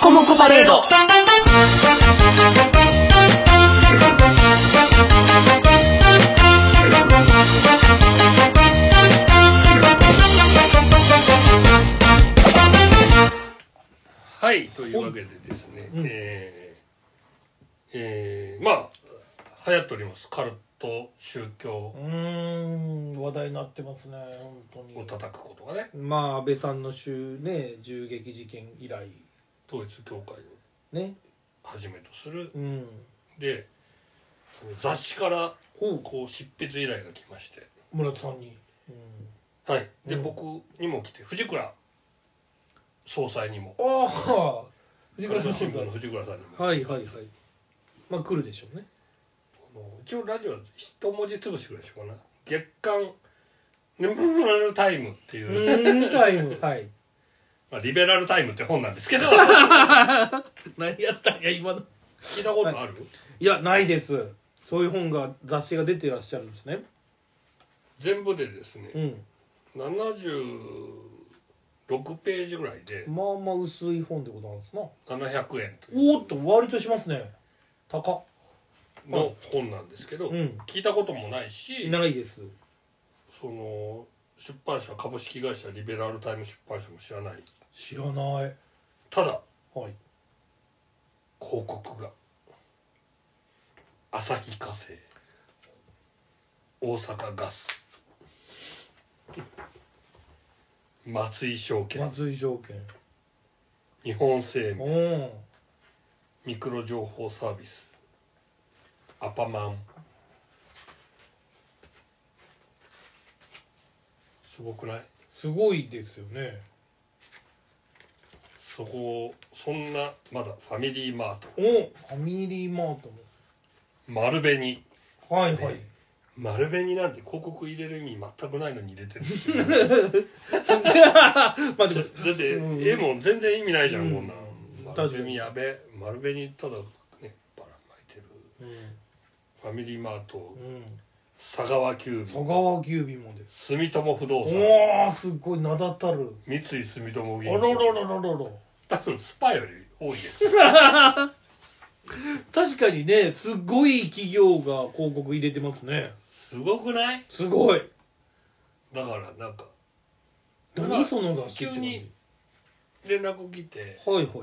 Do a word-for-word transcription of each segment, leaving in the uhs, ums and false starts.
コモコパレード。 はい、というわけでですね、うん、えーえー、まあ流行っておりますカルト宗教、 うーん話題になってますね本当に。 を叩くことがね、 まあ安倍さんの週ね銃撃事件以来、 統一教会をねはじめとする、 うん、 で雑誌からこう執筆依頼が来まして、 村田さんに、 うん、はいで、うん、僕にも来て藤倉総裁にも、 ああ藤倉新聞の藤倉さんにも、 はいはいはい、まあ来るでしょうね。 一応ラジオは一文字潰しぐらいでしょうかな。月刊リベラルタイムっていううんタイムはいまあリベラルタイムって本なんですけど何やったんや今の聞いたことある？はい、 いやないです。そういう本が雑誌が出てらっしゃるんですね。 全部でですね、 うん、 ななじゅうろくページぐらいで、 まあまあ薄い本でございますな。 ななひゃくえんというおーっと割としますね。高の本なんですけど、うん、聞いたこともないし、 ないです。 その出版社株式会社リベラルタイム出版社も知らない。 知らない。 ただ、 はい、 広告が旭化成、大阪ガス、松井証券、 松井証券、 日本生命、ミクロ情報サービス、アパマン、すごくない？ すごいですよね。 そこそんなまだファミリーマート、 おファミリーマートも丸紅、 はいはい、 丸紅なんて広告入れる意味全くないのに入れてるんですよまあでもだって、うん、絵も全然意味ないじゃん、うん、こんな丸紅やべ、丸紅ただねばらまいてる、うん、ファミリーマート、うん、佐川急便、 佐川急便もです、 住友不動産、 おーすごい名だたる三井住友銀行、 あらららららら多分スパより多いです確かにね、すごい企業が広告入れてますね。 すごくない？ すごい。 だからなんか何その雑誌って急に連絡来て、 はいはいはい、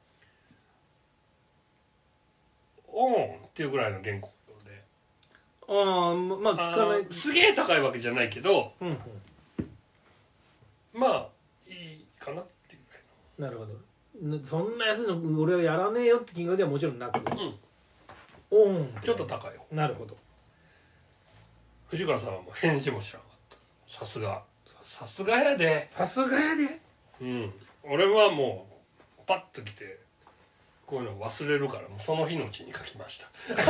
オンっていうぐらいの原稿で、 ああまあ聞かない、 すげえ高いわけじゃないけど、うんうん、まあいいかなっていうぐらいの。 なるほど。そんな安いの俺はやらねえよって金額ではもちろんなく、うん、オンちょっと高いよ。 なるほど。 藤川さんはもう返事も知らなかった。さすがさすがやでさすがやで、 うん、俺はもうパッと来てこういうの忘れるからもうその日のうちに書きました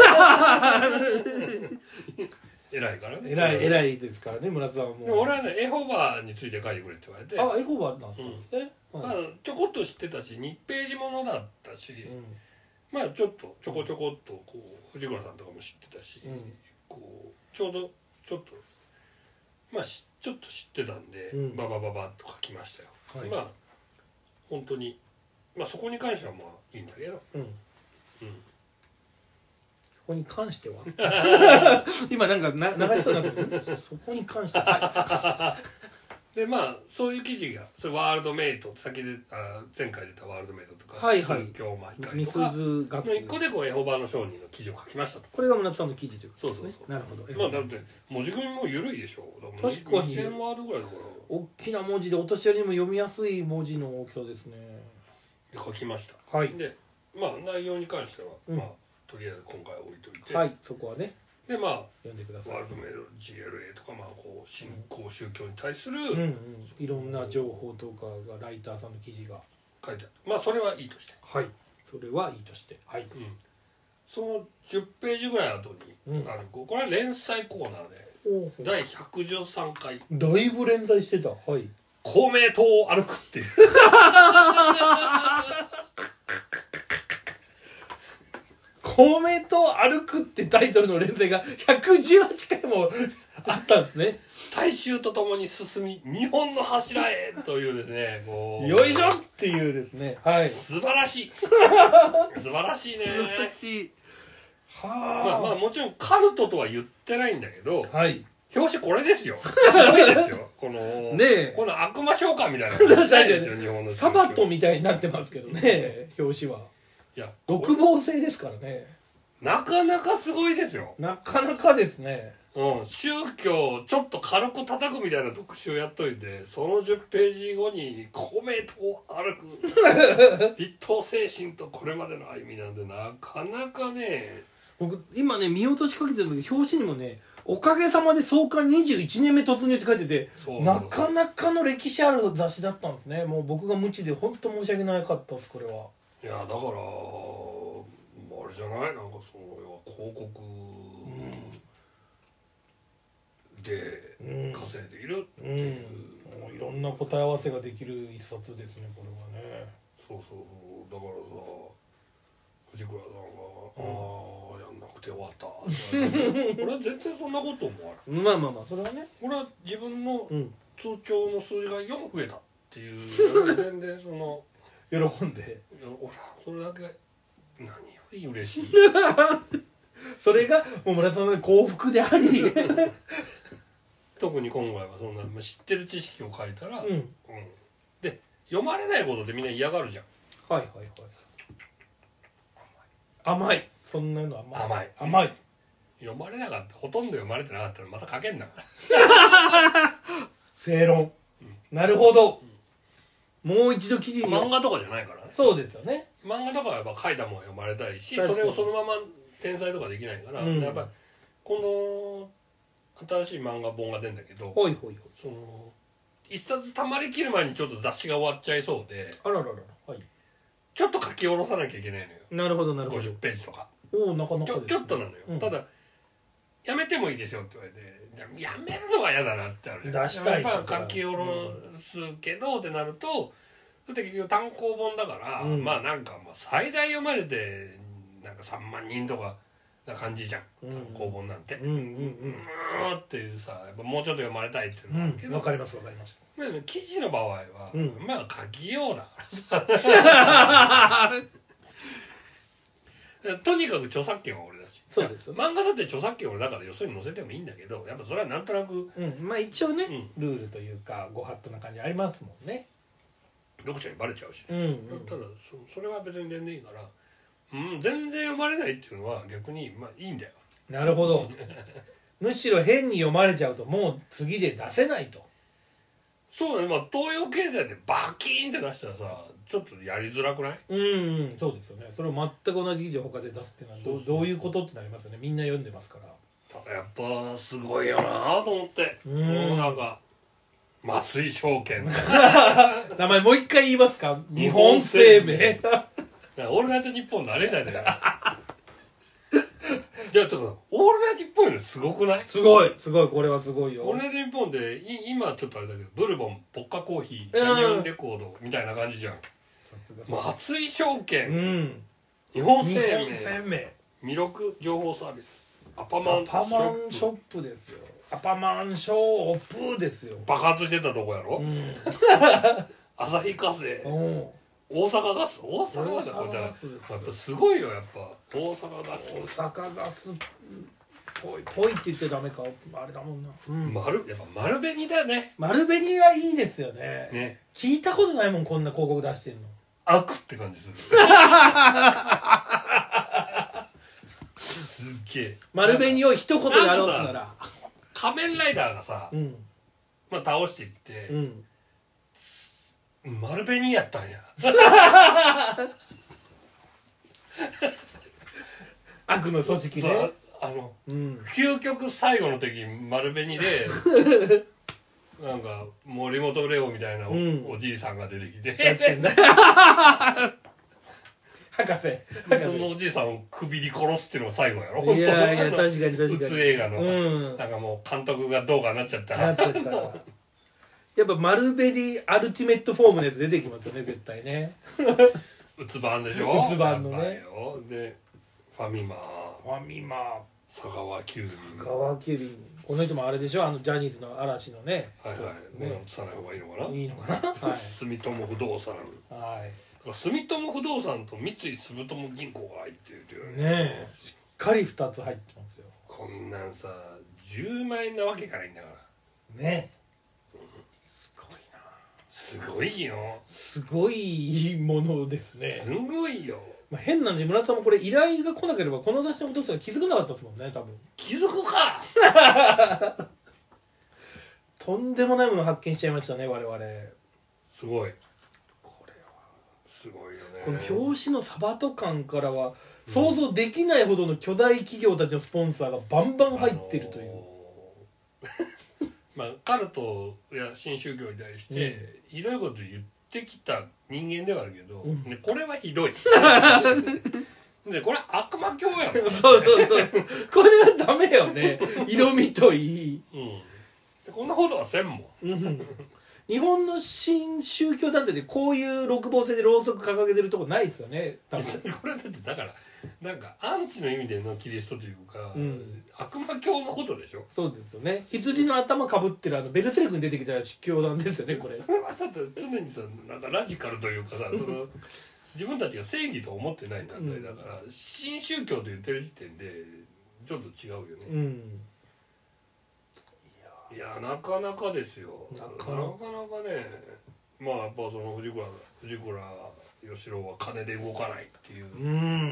偉いからね、 偉い偉いですからね、村田さんはもう。 でも俺はねエホバについて書いてくれって言われて、 あエホバだったんですね、 うん、はい、ちょこっと知ってたしにページものだったし、うん、まあちょっとちょこちょこっとこう藤倉さんとかも知ってたし、うん、こうちょうどちょっとまあちょっと知ってたんで、うん、ババババッと書きましたよ、はい、まあ本当にまあそこに関してはまあいいんだけど、うんうん、 そこに関しては今なんかな流れそうになってるそこに関しては、はい、 でまあそういう記事がそれワールドメイト先であ前回出たワールドメイトとか、 はいはい、 宗教マイカリとかの一個でこうエホバの商人の記事を書きましたと。 これが村田さんの記事ということですね。 そうそうそう、 なるほど。 まあだって文字組みも緩いでしょ。 確かににせんワードぐらいだから大きな文字でお年寄りにも読みやすい文字の大きさですね。 書きました。 はい。 でまあ内容に関しては、うん、まあとりあえず今回は置いといて、 はい、そこはね。 でまあ読んでください。 ワールドメイド ジーエルエー とかまあこう新興宗教に対する、 うんうんうん、いろんな情報とかがライターさんの記事が書いてある。まあそれはいいとして。 はい。それはいいとして。はい。うん、 そのじゅっページぐらい後にある、うん、これは連載コーナーでだいひゃくじゅうさんかい。 だいぶ連載してた。はい。 公明党を歩くっていう。 公明党歩くってタイトルの連載がひゃくじゅうはちかいもあったんですね。 大衆とともに進み日本の柱へというですね、もうよいしょっていうですね、はい、 素晴らしい素晴らしいね。 素晴らしい。 はあ、まあまあもちろんカルトとは言ってないんだけど、 はい、 表紙これですよ。ひどいですよ。このねえ、 この悪魔召喚みたいな感じないですよ日本の。 サバットみたいになってますけどね、表紙は。いや、独房制ですからね。 なかなかすごいですよ。 なかなかですね。 うん、宗教ちょっと軽く叩くみたいな特集やっといて、そのじゅっページごに公明党を歩く立党精神とこれまでの歩みなんで、なかなかね。 僕今ね見落としかけてるんだけど、表紙にもね、おかげさまで創刊にじゅういちねんめ突入って書いてて、そうそうそう、なかなかの歴史ある雑誌だったんですね。もう僕が無知で本当申し訳なかったです、これは。 いやだからあれじゃない、なんかその広告で稼いでいるっていう、 うんうん、いろんな答え合わせができる一冊ですね、これはね。 そうそうそう、だからさ、藤倉さんが、うん、ああやんなくて終わったって俺は全然そんなこと思わない。 まあまあまあ、それはね、 俺は自分の通帳の数字がよん増えたっていう、全然その喜んで、 俺はそれだけ何より嬉しいそれがもう村田さんの幸福であり特に今回はそんな知ってる知識を書いたら、うんうん、で読まれないことでみんな嫌がるじゃん。 はいはいはい。甘い、そんなの甘い甘い甘い。 読まれなかった、ほとんど読まれてなかったらまた書けんだから正論、うん、なるほど、うん、もう一度記事に漫画とかじゃないからね。 そうですよね。 漫画とかはやっぱ書いたもん読まれたいし、それをそのまま転載とかできないから、うん、やっぱりこの新しい漫画本が出るんだけど、 ほいほいほい、 その一冊たまりきる前にちょっと雑誌が終わっちゃいそうで、 あらららら、はい、 ちょっと書き下ろさなきゃいけないのよ。 なるほどなるほど。 ごじゅっページとか。 おお、なかなかですね。 ちょ、ちょっとなのよ、うん、ただやめてもいいですよって言われて、やめるのは嫌だなってあるじゃん。 出したいですよ。 やっぱ書き下ろすけど、うん、ってなると、だって結局単行本だから、うん、まあなんかもう最大読まれてなんかさんまんにんとかな感じじゃん、うん、単行本なんて。うんうんうん、うーっていうさ、やっぱもうちょっと読まれたいっていうのもあるけど。 わ、うん、かりますわかります。 まあ記事の場合は、うん、まあ書きようだからさ。とにかく著作権は俺だし。 そうですよ。 漫画だって著作権俺だからよそに載せてもいいんだけど、やっぱそれはなんとなく、 うん、まあ一応ね、うん、ルールというかご法度な感じありますもんね。 読者にバレちゃうし、 うんうん、 ただ そ, それは別に全然いいから、うん、全然読まれないっていうのは逆にまあいいんだよ。 なるほどむしろ変に読まれちゃうともう次で出せないと。 そうだね、まあ東洋経済でバキーンって出したらさ、ちょっとやりづらくない？ うん、うん、そうですよね。それを全く同じ記事を他で出すっていうのは ど, うどういうことってなりますよね。みんな読んでますから。 やっぱすごいよなと思って、うん、なんか松井証券名前もう一回言いますか？日本生命オールナイトニッポンのあれだよねじゃあとかオールナイトニッポンよりすごくない？ すごいすごい、これはすごいよ。 オールナイトニッポンでい今ちょっとあれだけど、ブルボン、ポッカコーヒー、キャニオンレコードみたいな感じじゃん。松井証券、うん、日本生命、日本生命、魅力情報サービス、アパマンショップ、アパマンショップですよ。アパマンショップですよ。爆発してたとこやろ、うん、旭化成、うん、大阪ガス、大阪ガスこれやっぱすごいよ、やっぱ大阪ガス、 大阪ガスぽいぽいって言ってダメか、あれだもんな、 うん、丸やっぱ丸紅だね。 丸紅はいいですよね。ね、聞いたことないもん、こんな広告出してんの。 悪って感じするすっげえ丸紅を一言で表すなら、 仮面ライダーがさ、うん、まあ倒していって、うん、丸紅やったんや悪の組織ね。 あの、うん、究極最後の時丸紅でなんか森本レオみたいな お,、うん、おじいさんが出てきて博士、 そのおじいさんを首に殺すっていうのが最後やろ。 いやいや、確かに確かに。 うつ映画の、うん、なんかもう監督がどうかなっちゃったなっちゃったやっぱマルベリーアルティメットフォームのやつ出てきますよね、絶対ねうつ版でしょ。 うつ版のね。 でファミマファミマ佐川急便佐川急便この人もあれでしょあのジャニーズの嵐のねはいはい、ね、映さない方がいいのかないいのかな、はい、 住友不動産、 はい、 住友不動産と三井住友銀行が入ってるっていうねねえしっかりふたつ入ってますよ。 こんなんさじゅうまん円なわけがないんだからねえ、うん、すごいなすごいよすごいものですねすごいよ、 まあ、変なんで村田さんもこれ依頼が来なければこの雑誌のことすら気づかなかったですもんね多分。 気づくかとんでもないもの発見しちゃいましたね我々。 すごいこれはすごいよね。 この表紙のサバト感からは想像できないほどの巨大企業たちのスポンサーがバンバン入ってるという、 あのー、まあカルトや新宗教に対して、うん、ひどいこと言ってきた人間ではあるけど、うんね、これはひどいでこれは悪魔教やもん、ね、 そうそうそうこれはダメよね色味といい、 うん、でこんなことはせんもん、うん、 日本の新宗教団体でこういう六芒星でろうそく掲げてるとこないですよね多分これだってだからなんかアンチの意味でのキリストというか、うん、悪魔教のことでしょ。 そうですよね。羊の頭かぶってるあのベルセルクに出てきたら教団ですよねこれ。 それはだって常にさなんかラジカルというかさその自分たちが正義と思ってない団体だから、うん、新宗教と言ってる時点でちょっと違うよね、うん、いや、いやなかなかですよ。なかなかねまあやっぱその藤倉藤倉義郎は金で動かないっていう、うん、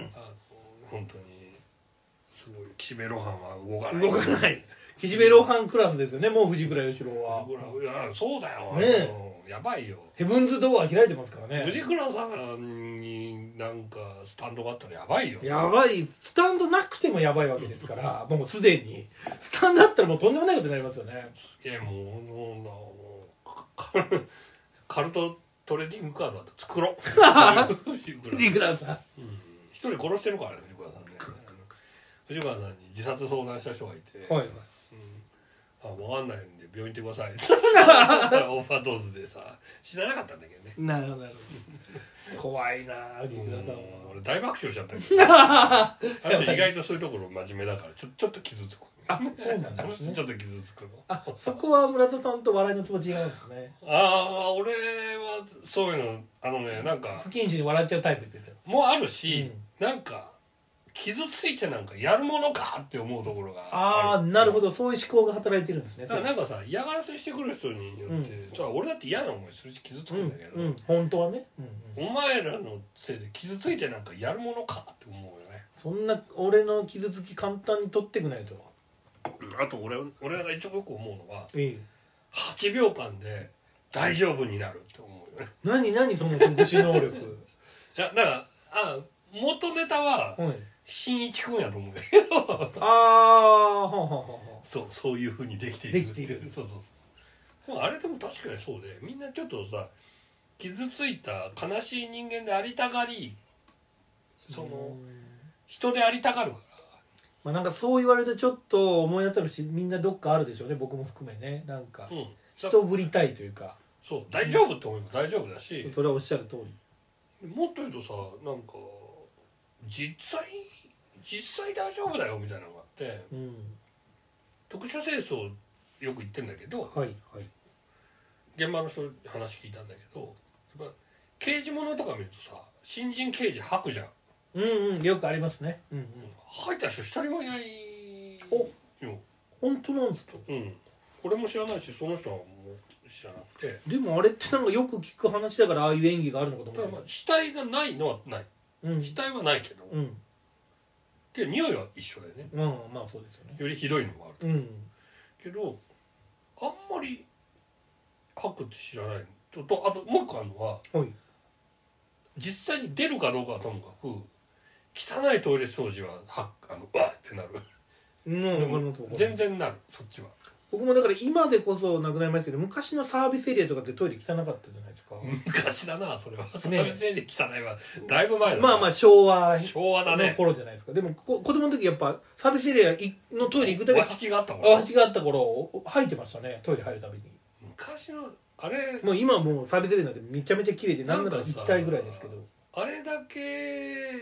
あの本当にすごい岸辺露伴は動かない動かない岸辺露伴クラスですよねもう藤倉義郎は。 いやそうだよねやばいよ。 ヘブンズドア開いてますからね。 藤倉さんになんかスタンドがあったらやばいよ。 やばいスタンドなくてもやばいわけですからもうすでにスタンドあったらもうとんでもないことになりますよね。 いやもうもうカルトトレーディングカードだと作ろう藤倉さん一、うん、人殺してるからね藤倉さんね藤倉さんに自殺相談した人がいて、 はいはい、 うん、あ分かんないんで病院行ってくださいってオーバードーズでさ死ななかったんだけどね。 なるほどなるほど怖いな藤倉さんは。 俺大爆笑しちゃったけどあの人意外とそういうところ真面目だからちょ、ちょっと傷つく。 あそうなんですねちょっと傷つくの。 あそこは村田さんと笑いのツボ違うんですね。 ああ俺はそういうのあのねなんか不謹慎に笑っちゃうタイプですよ。 もうあるし、うん、なんか傷ついてなんかやるものかって思うところがああなるほどそういう思考が働いてるんですね。 だからなんかさ嫌がらせしてくる人によって、うん、さ俺だって嫌な思いするし傷つくんだけど、 うんうん、本当はね、 うんうん、お前らのせいで傷ついてなんかやるものかって思うよね。 そんな俺の傷つき簡単に取ってくないと。 あと俺俺が一番よく思うのは、 ええ、 はちびょうかんで大丈夫になるって思うよね。 何何その特殊能力いやだからあ元ネタは、はい新一君やと思うけどああははははそうそういう風にできているできているそうそうそう。あれでも確かにそうでみんなちょっとさ傷ついた悲しい人間でありたがりその人でありたがるから、 まあ、なんかそう言われてちょっと思い当たるしみんなどっかあるでしょうね僕も含めねなんか、うん、人ぶりたいというかそう大丈夫って思えば大丈夫だし、 うん、それはおっしゃる通りもっと言うとさなんか実際実際大丈夫だよみたいなのがあって、うん、特殊清掃よく言ってんだけど、はいはい、現場の人に話聞いたんだけどやっぱ刑事物とか見るとさ新人刑事吐くじゃん。 うんうんよくありますね、うんうん、 吐いた人一人もいないよ。本当なんですか。 うん俺も知らないしその人はもう知らなくて。 でもあれってなんかよく聞く話だからああいう演技があるのかと思う。 まあ死体がないのはない、うん、死体はないけど、うんけど匂いは一緒だよね。 うん、まあそうですよね。 よりひどいのもある、うん、けどあんまり吐くって知らないととあともう一個あるのは、はい、実際に出るかどうかはともかく汚いトイレ掃除ははあのわってなる、うん、でも全然なるそっちは。 僕もだから今でこそなくなりましたけど昔のサービスエリアとかってトイレ汚かったじゃないですか。 昔だなそれは、ね、サービスエリア汚いはだいぶ前だな。 まあまあ昭和昭和だねの頃じゃないですか。でもこ子供の時やっぱサービスエリアのトイレ行くたび和式があった頃和式があった頃吐いてましたねトイレ入るたびに。 昔のあれもう今はもうサービスエリアなんてめちゃめちゃ綺麗で何なら行きたいぐらいですけどあれだけ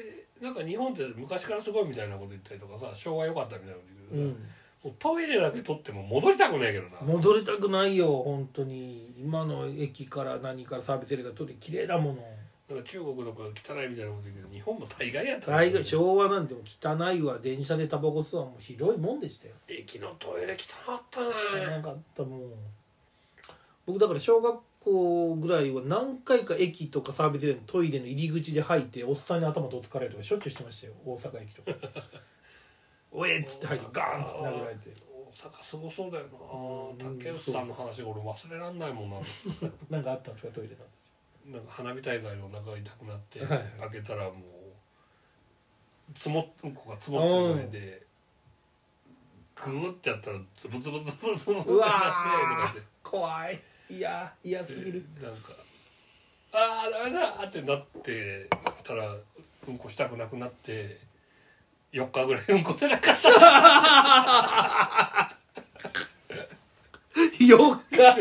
なんか日本って昔からすごいみたいなこと言ったりとかさ、昭和良かったみたいなこと言うけどさ、うん、もうトイレだけ取っても戻りたくないけどな。 戻りたくないよ本当に。今の駅から何からサービスエリアがトイレ綺麗だもの。 なんか中国とか汚いみたいなこと言うけど、日本も大概やった大概昭和なんても汚いわ。電車でタバコ吸うはもうひどいもんでしたよ。 駅のトイレ汚かったね。 汚かったもん。僕だから小学校ぐらいは何回か駅とかサービスエリアのトイレの入り口で吐いておっさんに頭とつかれるとかしょっちゅうしてましたよ。大阪駅とかおえっつって吐いてガーンって殴られて。 大阪すごそうだよな。竹内さんの話が俺忘れらんないもんな。 なんかあったんですかトイレなんか花火大会のお腹が痛くなって、はい、開けたらもう積もうんこが積もってる上でグーってやったらズブズブズブズブってなってとかって怖い。いや嫌すぎる。 なんかあーダメだってなってたらうんこしたくなくなってよっかぐらいうんこ出なかったよっか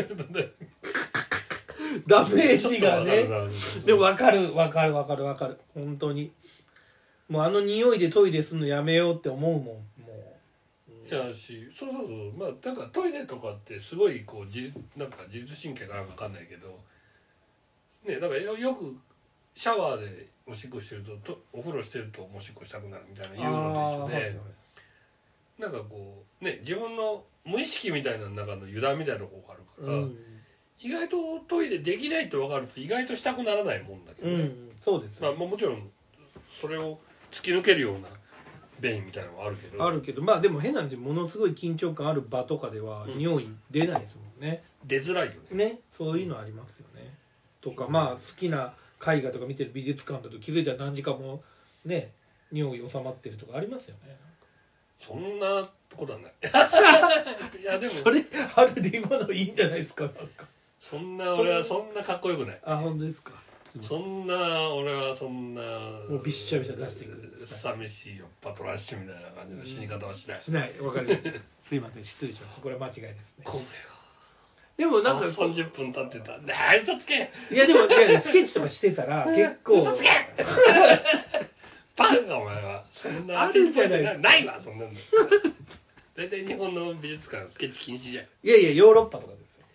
ダメージがね。でも分かる分かる分かる分かる本当に。もうあの匂いでトイレするのやめようって思うもん。もう、うん、いやしそうそうそうまあだからトイレとかってすごいこうじなんか自律神経かなんか分かんないけどね、だから よ, よくシャワーでおしっこしてる と, とお風呂してるとおしっこしたくなるみたいな言うのと一緒で、はいはい、なんかこうね自分の無意識みたいな中の油断みたいなとこがあるから、うん、意外とトイレできないって分かると意外としたくならないもんだけどね、うん、 そうです、 まあ、もちろんそれを突き抜けるような便意みたいなのもあるけどあるけどまあでも変な話ものすごい緊張感ある場とかでは、うん、匂い出ないですもんね。 出づらいよね。 ねそういうのありますよね、うん、とかまあ好きな絵画とか見てる美術館だと気づいたら何時間もね匂い収まってるとかありますよね。 そんなことはないいやでもそれあるで今のいいんじゃないですか。なんかそんな俺はそんなかっこよくない。 あ本当ですか。 そんな俺はそんなもうびっしゃびしゃ出していく寂しいよパトラッシュみたいな感じの死に方はしない、 うん、しないわかりますすいません失礼しました。これは間違いですね。 ごめんよ。 でもなんかさんじゅっぷん経ってた。ねえ嘘つけ。 いやでもいやスケッチとかしてたら結構嘘つけバカかお前は。そんなあるんじゃないですか。 ないわそんなの大体日本の美術館スケッチ禁止じゃん。 いやいやヨーロッパとかですよ。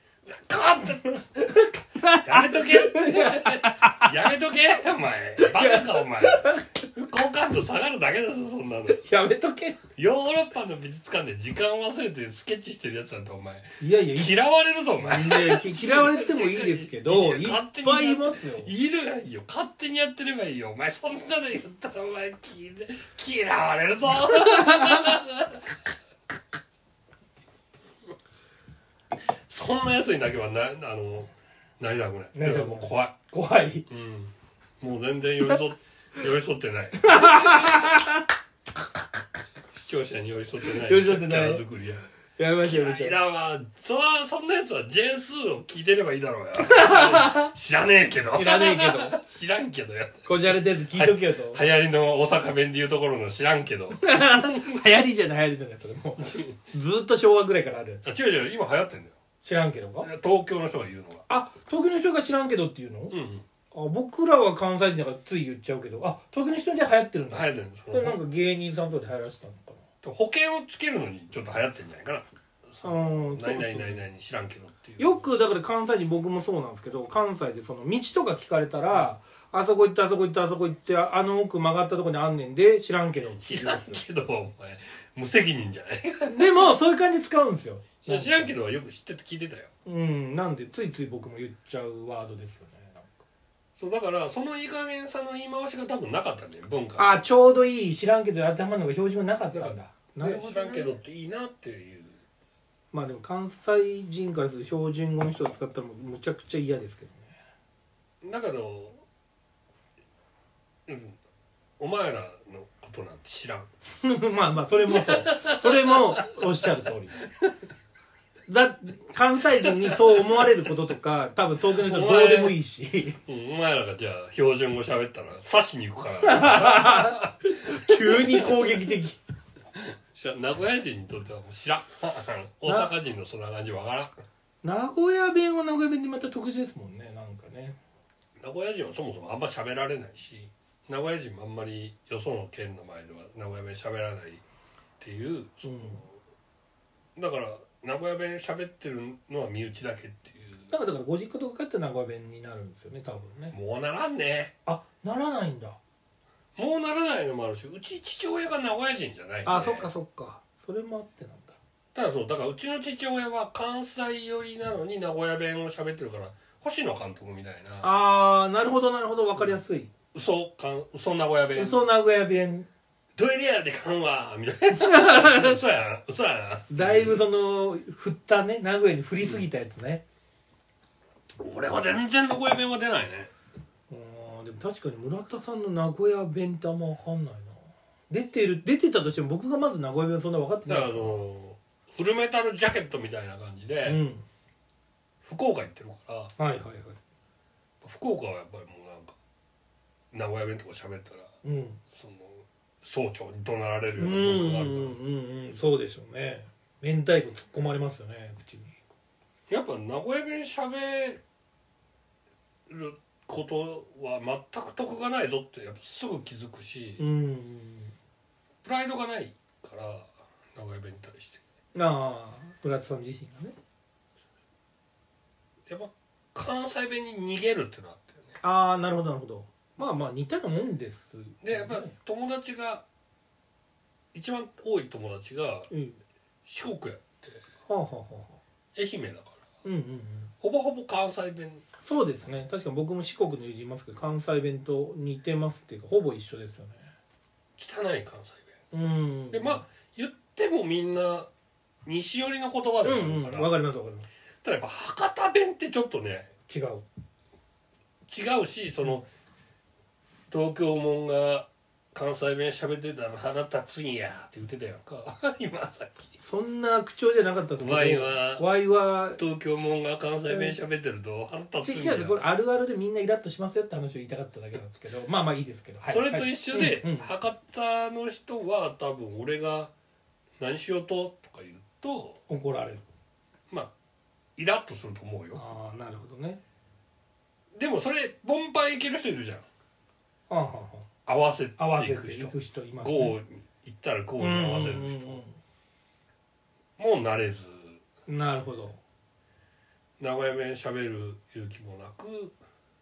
やめとけやめとけお前バカかお前好感度下がるだけだぞそんなの。 やめとけ。 ヨーロッパの美術館で時間を忘れてスケッチしてるやつなんてお前いやいや嫌われるぞお前、 ね、嫌われてもいいですけどいっぱいいますよ。 いるがいいよ勝手にやってればいいよお前そんなの言ったらお前嫌われるぞそんなやつにだけはなあのなりたくない。だからもう怖い怖い、 うん、もう全然寄り添寄り添ってない視聴者に寄り添ってない寄り添ってないキャラ作りややめましょうやめましょう。 だわそそんなやつは ジェースー を聞いてればいいだろうよ知らねえけど知らねえけど知らんけどやこじゃれたやつ聞いとけよと、 は流行りの大阪弁で言うところの知らんけど流行りじゃない流行りじゃないそれもうずっと昭和ぐらいからあるやつ。 あ違う違う今流行ってんだよ。 知らんけどか。 東京の人が言うのがあ東京の人が知らんけどっていうの、うんうん、あ僕らは関西人だからつい言っちゃうけどあ東京の人で流行ってるんだ。 流行ってるんですそれなんか芸人さんとかで流行らせたのかな。保険をつけるのにちょっと流行ってるんじゃないかな。うんないないないない知らんけどっていう。 よくだから関西人僕もそうなんですけど関西でその道とか聞かれたら、うん、あそこ行ってあそこ行ってあそこ行ってあの奥曲がったとこにあんねんで知らんけど知らんけどお前無責任じゃないでもそういう感じで使うんですよ。 いや知らんけどはよく知ってて聞いてたよ。 うんなんでついつい僕も言っちゃうワードですよね。なんかそうだからそのいい加減さの言い回しが多分なかったんだよ文化。 あちょうどいい知らんけど頭の方が標準がなかったんだ。 なるほどね、知らんけどっていいなっていう。 まあでも関西人からすると標準語の人を使ったらもうむちゃくちゃ嫌ですけどね。だけど、うん、お前らのことなんて知らん。 まあまあそれもそう。それもおっしゃる通り。だ関西人にそう思われることとか多分東京の人はどうでもいいし。 お前、うん、お前らがじゃあ標準語喋ったら刺しに行くから、 ね。急に攻撃的。 名古屋人にとってはもう知らん大阪人のそんな感じわからん。 名古屋弁は名古屋弁でまた特殊ですもんね。なんかね名古屋人はそもそもあんま喋られないし名古屋人もあんまりよその県の前では名古屋弁喋らないっていう、その、うん、だから名古屋弁喋ってるのは身内だけっていう。 だからだからご実家とか帰って名古屋弁になるんですよね多分ね。 もうならんね。 あ、ならないんだ。 もうならないのもあるし、うち父親が名古屋人じゃないんで。 あ、そっかそっか。それもあってなんだ。 ただそう、だからうちの父親は関西寄りなのに名古屋弁を喋ってるから、星野監督みたいな。 ああ、なるほどなるほど、分かりやすい。 嘘かん嘘名古屋弁。 嘘名古屋弁。 どえりやでかんわみたいな。嘘やん嘘やん。 だいぶその振ったね、名古屋に振りすぎたやつね。 うん、俺は全然名古屋弁は出ないね。 ああ、でも確かに村田さんの名古屋弁ってあんま分かんないな。出てる出てたとしても僕がまず名古屋弁そんな分かってない。 だからあのフルメタルジャケットみたいな感じで、うん、福岡行ってるから、はいはいはい、福岡はやっぱりもうなんか名古屋弁とか喋ったら、うん、その総長に怒鳴られるような文化があるから、うんうんうん、そうでしょうね。明太子突っ込まれますよね口に。 やっぱ名古屋弁喋ることは全く得がないぞってやっぱすぐ気づくし、うんうん、プライドがないから名古屋弁に対して。 ああ、村田さん自身がね。 やっぱ関西弁に逃げるっていうのがあったよね。 ああ、なるほどなるほど。まあまあ似たようなもんです、ね。 でやっぱ友達が一番多い友達が四国やって、うん、はあはあはあ、愛媛だから、うんうんうん、ほぼほぼ関西弁。 そうですね。確かに僕も四国の友人いますけど関西弁と似てますっていうかほぼ一緒ですよね。 汚い関西弁。うん。でまあ言ってもみんな西寄りの言葉でもあるから。 わ、うんうん、かりますわかります。 ただやっぱ博多弁ってちょっとね違う。 違うし、その、うん、東京もんが関西弁喋ってたら腹立つんやって言ってたやんか今さっき。 そんな口調じゃなかったですけど、 ワイはワイは東京もんが関西弁喋ってると腹立つんや。 違う、これあるあるでみんなイラッとしますよって話を言いたかっただけなんですけど、まあまあいいですけど、はい、 それと一緒で、はい、うんうん、博多の人は多分俺が何しようととか言うと怒られる。 まあイラッとすると思うよ。 ああ、なるほどね。 でもそれボンパイいける人いるじゃん。ああはあ、合わせていく人、 合わせていく人いますね。 こう言ったらこうに合わせる人、うんうんうん、もう慣れず。 なるほど。 名古屋弁喋る勇気もなく、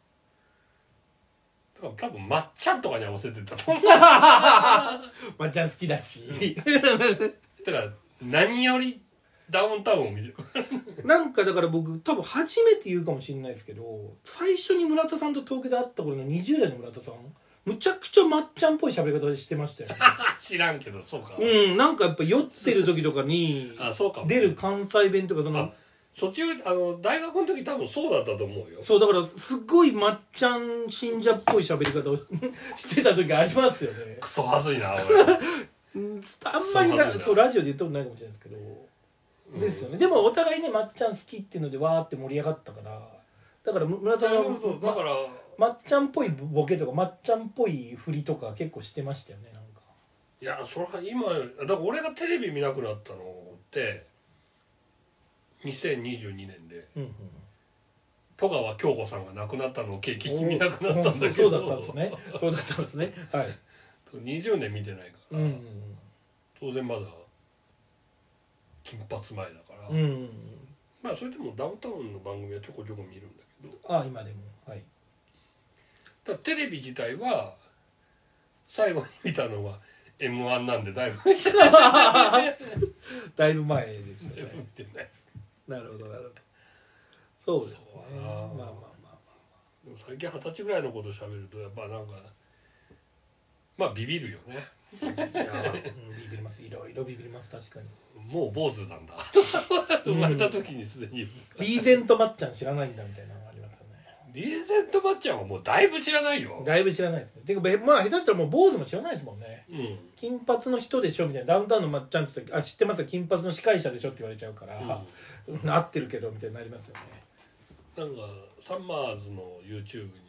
だから多分まっちゃんとかに合わせてたと思うまっちゃん好きだし、うん、 だから何よりダウンタウンを見てるなんかだから僕多分初めて言うかもしれないですけど、最初に村田さんと東京で会った頃のにじゅう代の村田さんむちゃくちゃまっちゃんっぽい喋り方してましたよね知らんけどそうか。 うん、なんかやっぱ酔ってる時とかに出る関西弁とかそのそっちよりあの大学の時多分そうだったと思うよ。 そうだからすっごいまっちゃん信者っぽい喋り方をしてた時ありますよね。 クソはずいな俺あんまりラそうラジオで言ったことないかもしれないですけど、うん、ですよね。でもお互いねまっちゃん好きっていうのでわーって盛り上がったから、だから村田さんはだから、 ま、まっちゃんっぽいボケとかまっちゃんっぽい振りとか結構してましたよね。なんかいやそれは今だから俺がテレビ見なくなったのってにせんにじゅうにねんで、うんうん、戸川京子さんが亡くなったのを契機に見なくなったんだけど、 そうだったんですね。そうだったんですね。はい。 にじゅうねん見てないから、うんうん、当然まだ金髪前だから、うんうん、まあそれでもダウンタウンの番組はちょこちょこ見るんだけど、 ああ今でもはい。 だテレビ自体は最後に見たのは エムワン なんでだいぶだいぶ前ですよね。 だいぶ見てない。 なるほどなるほど。そうですね。まあまあまあまあ。 でも最近二十歳ぐらいのこと喋るとやっぱなんかまあビビるよね。 いや、うん、ビビります。いろいろビビります確かに。 もう坊主なんだ。生まれた時にすでに、うん、 リーゼントマッチャン知らないんだみたいなのがありますよね。 リーゼントマッチャンはもうだいぶ知らないよ。 だいぶ知らないですね。てかまあ下手したらもう坊主も知らないですもんね。うん、金髪の人でしょみたいな、ダウンタウンのマッチャンって言ったらあ知ってますよ金髪の司会者でしょって言われちゃうから、うん、合ってるけどみたいになりますよね。 なんかサンマーズの YouTube に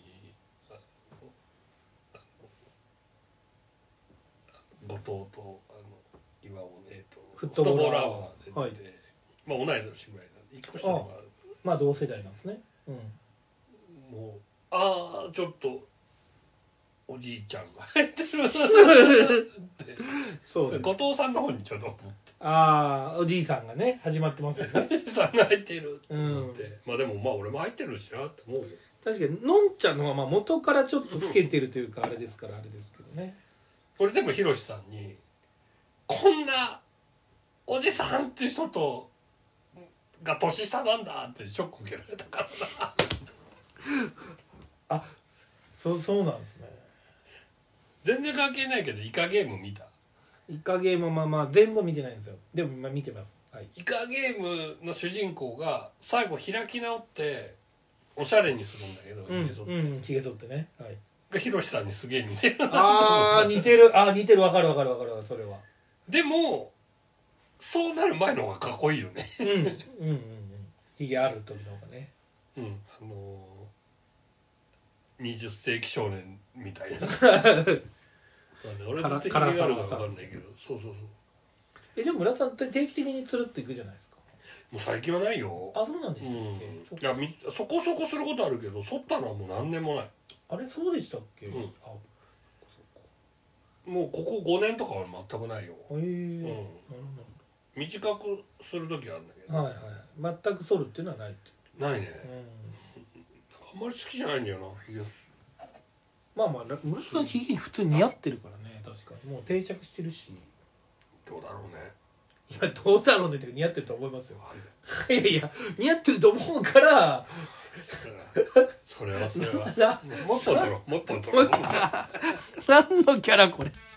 後藤とあの岩尾ねとフットボーラーが出て、はい、まあ同い年ぐらいなんで一個下のがまあ同世代なんですね。うん、 もうああちょっとおじいちゃんが入ってるってそう、後藤さんの方にちょうど思って、 ああおじいさんがね始まってますよね。 おじいさんが入ってるって思って、うん、まあでもまあ俺も入ってるしなって思うよ。 確かにのんちゃんの方がまあ元からちょっと老けてるというかあれですからあれですけどね。 俺でもひろしさんにこんなおじさんっていう人とが年下なんだってショック受けられたからな。 あ、そうそうなんですね。 全然関係ないけどイカゲーム見た？ イカゲームまあまあ全部見てないんですよ。でもまあ見てます、はい、 イカゲームの主人公が最後開き直っておしゃれにするんだけど、 うん、ひげ剃って、うん、ひげ剃ってね、はい、 がひろしさんにすげえ似てるな。 ああ似てる、あ似てる、わかるわかるわかる、それは。でもそうなる前の方がかっこいいよね。 うんうんうんうん、ひげある時の方がね、 うん、あのー、にじゅっ世紀少年みたいな。俺ずっとひげがあるから分かんないけど、そうそうそう。 えでも村田さんって定期的につるっていくじゃないですか。 もう最近はないよ。 あ、そうなんでしたっけ、うん、いやそこそこすることあるけど剃ったのはもう何年もない。 あれそうでしたっけ、うん、あもうここごねんとかは全くないよ。へえ、うん、短くする時はあるんだけど、 はいはい、全く剃るっていうのはないって。 ないね、うん、あんまり好きじゃないんだよなひげ。 まあまあ村田さんひげ普通に似合ってるからね、確かにもう定着してるし。 どうだろうね。 いやどうだろうねって似合ってると思いますよ。いやいや似合ってると思うからそれはそれはもっと取ろうもっと取ろう。 何のキャラこれ。